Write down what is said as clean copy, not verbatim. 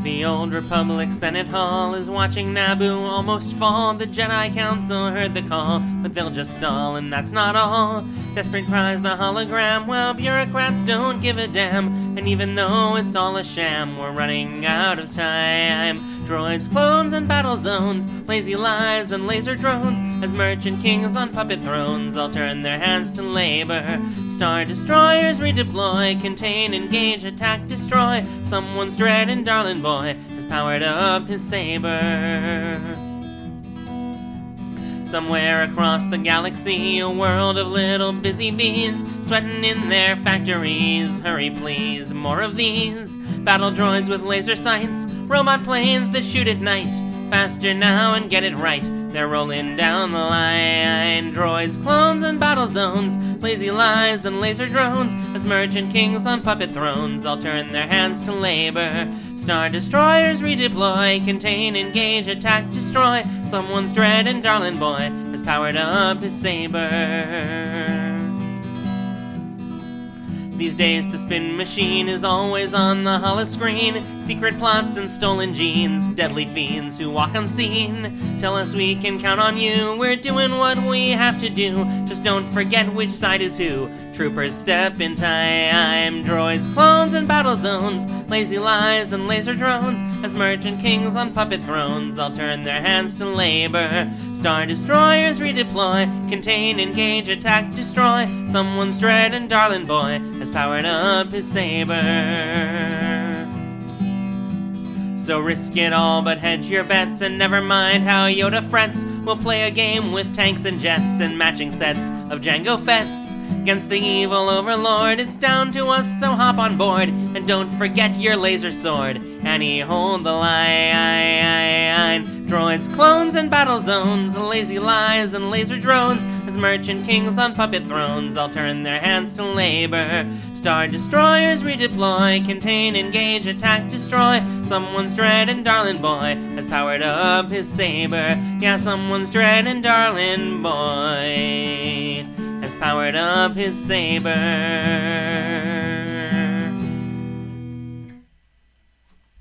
The old Republic Senate Hall is watching Naboo almost fall. The Jedi Council heard the call, but they'll just stall, and that's not all. Desperate cries the hologram, well, bureaucrats don't give a damn. And even though it's all a sham, we're running out of time. Droids, clones, and battle zones, lazy lies and laser drones. As merchant kings on puppet thrones all turn their hands to labor. Star destroyers redeploy, contain, engage, attack, destroy. Someone's dread and darling boy has powered up his saber. Somewhere across the galaxy, a world of little busy bees, sweating in their factories. Hurry please, more of these. Battle droids with laser sights, robot planes that shoot at night. Faster now and get it right, they're rolling down the line. Droids, clones, and battle zones, lazy lies and laser drones. As merchant kings on puppet thrones all turn their hands to labor. Star destroyers redeploy, contain, engage, attack, destroy. Someone's dread and darling boy has powered up his saber. These days the spin machine is always on the holoscreen. Secret plots and stolen genes, deadly fiends who walk unseen. Tell us we can count on you, we're doing what we have to do. Just don't forget which side is who. Troopers step in time. Droids, clones, and battle zones, lazy lies and laser drones. As merchant kings on puppet thrones all turn their hands to labor. Star destroyers redeploy, contain, engage, attack, destroy. Someone's dread and darling boy has powered up his saber. So risk it all but hedge your bets, and never mind how Yoda frets. We'll play a game with tanks and jets and matching sets of Jango Fett's. Against the evil overlord, it's down to us, so hop on board. And don't forget your laser sword, Annie, hold the line. Droids, clones, and battle zones, lazy lies and laser drones. As merchant kings on puppet thrones all turn their hands to labor. Star destroyers redeploy, contain, engage, attack, destroy. Someone's dread and darling boy has powered up his saber. Yeah, someone's dread and darling boy has powered up his saber.